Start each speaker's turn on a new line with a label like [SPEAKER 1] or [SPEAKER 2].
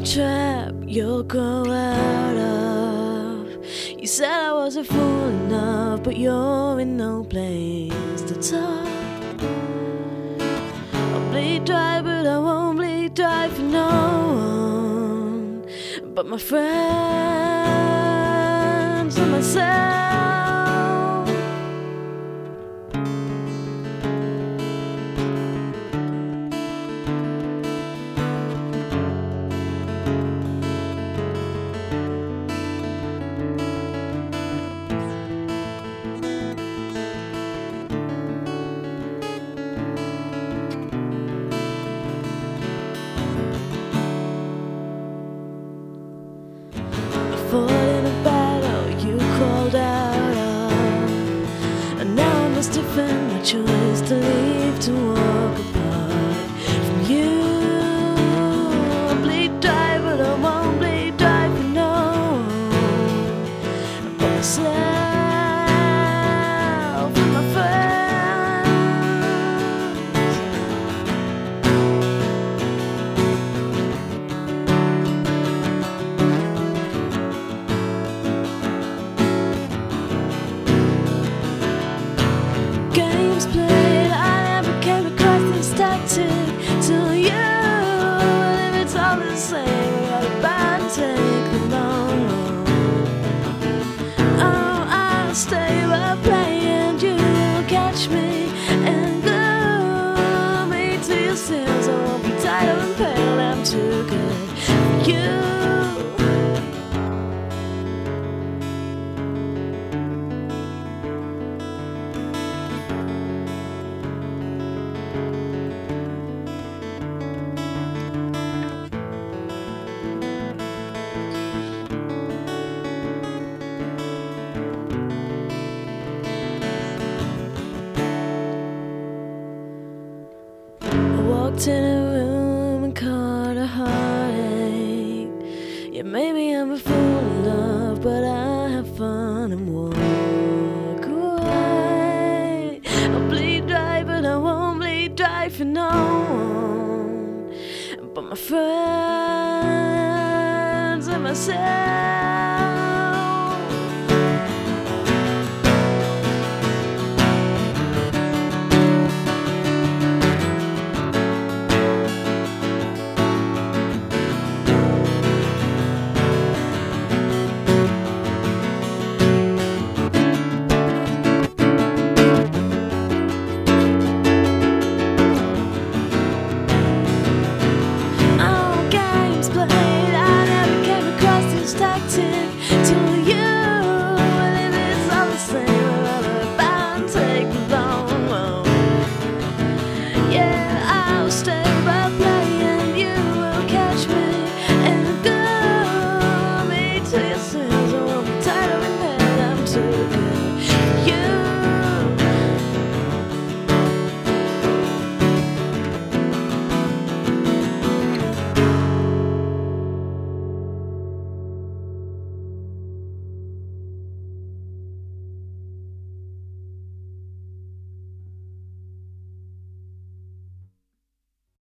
[SPEAKER 1] a trap you'll grow out of. You said I wasn't fool enough, but you're in no place to talk. I'll bleed dry, but I won't bleed dry for no one but my friends and myself. Fought in a battle you crawled out of, and now I must defend my choice to leave, to walk apart from you. I bleed dry, but I won't bleed dry for no one but myself and my friends. Games played, I never came across this tactic till you. And if it's all the same, we gotta buy and take the long road. Oh, I'll stay while playing, you'll catch me and glue me to your sins. I won't be tired and pale, I'm too good for you. Walked in a room and caught a heartache. Yeah, maybe I'm a fool in love, but I have fun and walk away. I'll bleed dry, but I won't bleed dry for no one but my friends and myself.